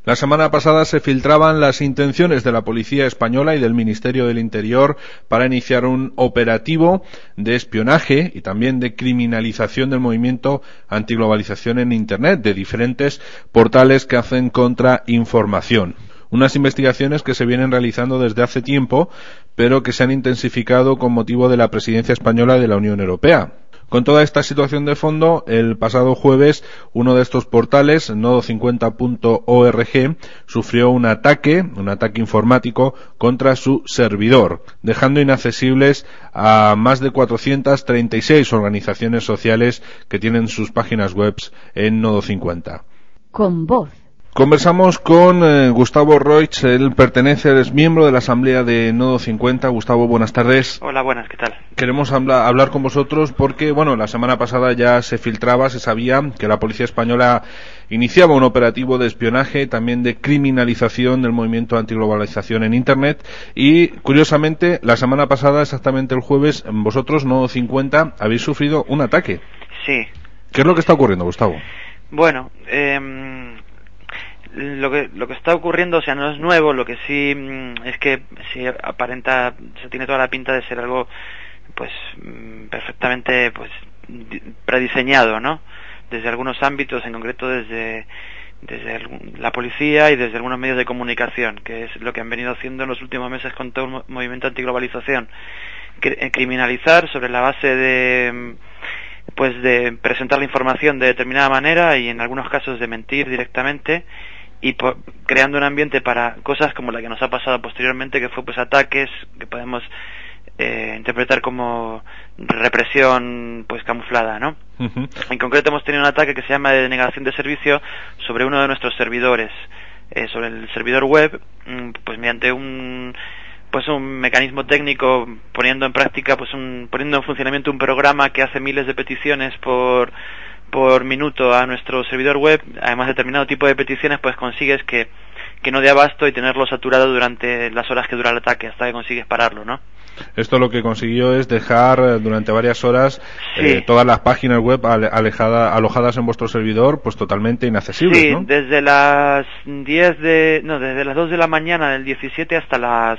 La semana pasada se filtraban las intenciones de la policía española y del Ministerio del Interior para iniciar un operativo de espionaje y también de criminalización del movimiento antiglobalización en Internet de diferentes portales que hacen contrainformación. Unas investigaciones que se vienen realizando desde hace tiempo, pero que se han intensificado con motivo de la presidencia española de la Unión Europea. Con toda esta situación de fondo, el pasado jueves, uno de estos portales, nodo50.org, sufrió un ataque informático contra su servidor, dejando inaccesibles a más de 436 organizaciones sociales que tienen sus páginas web en Nodo50. Con voz. Conversamos con Gustavo Roig, él es miembro de la asamblea de Nodo50. Gustavo, buenas tardes. Hola, buenas, ¿qué tal? Queremos hablar con vosotros porque, la semana pasada ya se sabía que la policía española iniciaba un operativo de espionaje, también de criminalización del movimiento antiglobalización en Internet y, curiosamente, la semana pasada, exactamente el jueves, vosotros, Nodo50, habéis sufrido un ataque. Sí. ¿Qué es lo que está ocurriendo, Gustavo? Bueno, lo que está ocurriendo, no es nuevo, lo que sí es que se tiene toda la pinta de ser algo perfectamente prediseñado, ¿no? Desde algunos ámbitos, en concreto desde la policía y desde algunos medios de comunicación, que es lo que han venido haciendo en los últimos meses con todo el movimiento antiglobalización. Criminalizar sobre la base de presentar la información de determinada manera y en algunos casos de mentir directamente y creando un ambiente para cosas como la que nos ha pasado posteriormente, que fue ataques que podemos interpretar como represión camuflada, ¿no? Uh-huh. En concreto hemos tenido un ataque que se llama de denegación de servicio sobre uno de nuestros servidores, sobre el servidor web, mediante un mecanismo técnico, poniendo en práctica, poniendo en funcionamiento un programa que hace miles de peticiones por minuto a nuestro servidor web. Además, determinado tipo de peticiones, consigues que no dé abasto y tenerlo saturado durante las horas que dura el ataque, hasta que consigues pararlo, ¿no? Esto lo que consiguió es dejar durante varias horas todas las páginas web alojadas en vuestro servidor, totalmente inaccesibles, sí, ¿no? Desde las desde las 2 de la mañana del 17 hasta las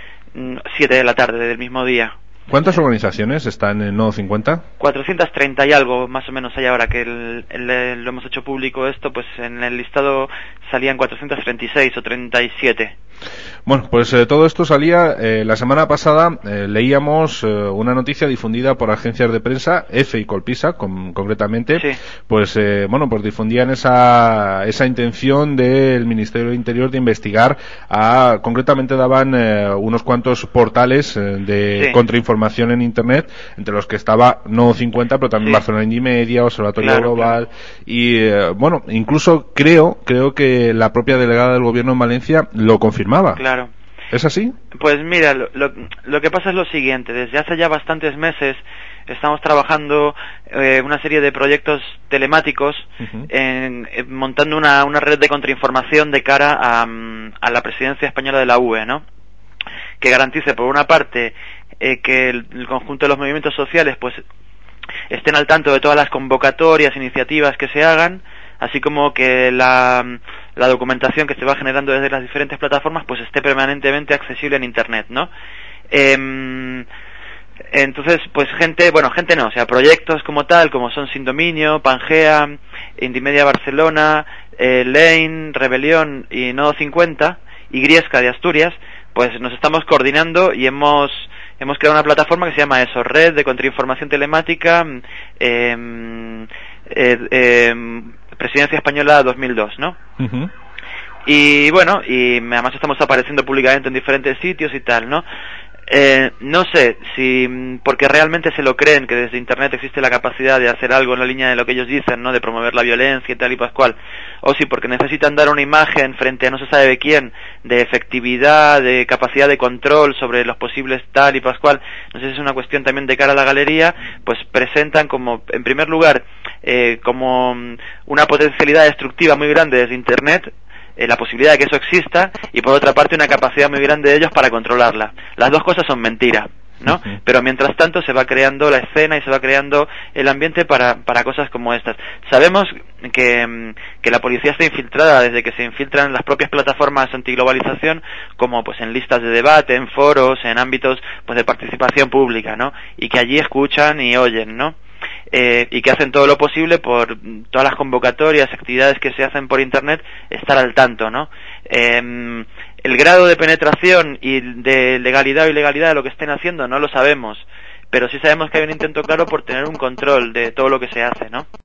7 de la tarde del mismo día. ¿Cuántas organizaciones están en Nodo50? 430 y algo, más o menos, hay ahora que lo hemos hecho público esto, en el listado salían 436 o 37. Bueno, todo esto salía la semana pasada. Leíamos una noticia difundida por agencias de prensa, EFE y Colpisa, concretamente. Sí. Difundían esa intención del Ministerio del Interior de investigar. Concretamente daban unos cuantos portales de contrainformación en Internet, entre los que estaba Nodo50, pero también Barcelona Indymedia, Observatorio Global, y incluso creo que la propia delegada del Gobierno en Valencia lo confirmaba. Claro. ¿Es así? Pues mira, lo que pasa es lo siguiente. Desde hace ya bastantes meses estamos trabajando una serie de proyectos telemáticos, uh-huh, montando una red de contrainformación de cara a la presidencia española de la UE, ¿no? Que garantice, por una parte, que el conjunto de los movimientos sociales estén al tanto de todas las convocatorias, iniciativas que se hagan, así como que la documentación que se va generando desde las diferentes plataformas esté permanentemente accesible en Internet, ¿no? Entonces, proyectos como tal, como son Sin Dominio, Pangea, Indymedia Barcelona, Lane, Rebelión y Nodo50 y Griesca de Asturias, nos estamos coordinando y hemos creado una plataforma que se llama Red de Contrainformación Telemática, Presidencia Española 2002, ¿no? Uh-huh. Y además estamos apareciendo públicamente en diferentes sitios y tal, ¿no? No sé si porque realmente se lo creen que desde Internet existe la capacidad de hacer algo en la línea de lo que ellos dicen, ¿no? De promover la violencia y tal y pascual, o si porque necesitan dar una imagen frente a no se sabe de quién, de efectividad, de capacidad de control sobre los posibles tal y pascual. No sé si es una cuestión también de cara a la galería, presentan como, en primer lugar, como una potencialidad destructiva muy grande desde Internet, la posibilidad de que eso exista, y por otra parte una capacidad muy grande de ellos para controlarla. Las dos cosas son mentira. ¿no? Pero mientras tanto se va creando la escena y se va creando el ambiente para cosas como estas. Sabemos que la policía está infiltrada desde que se infiltran en las propias plataformas antiglobalización, como pues en listas de debate, en foros, en ámbitos pues de participación pública, ¿no? Y que allí escuchan y oyen, ¿no? Y que hacen todo lo posible por todas las convocatorias, actividades que se hacen por internet, estar al tanto, ¿no? El grado de penetración y de legalidad o ilegalidad de lo que estén haciendo no lo sabemos, pero sí sabemos que hay un intento claro por tener un control de todo lo que se hace, ¿no?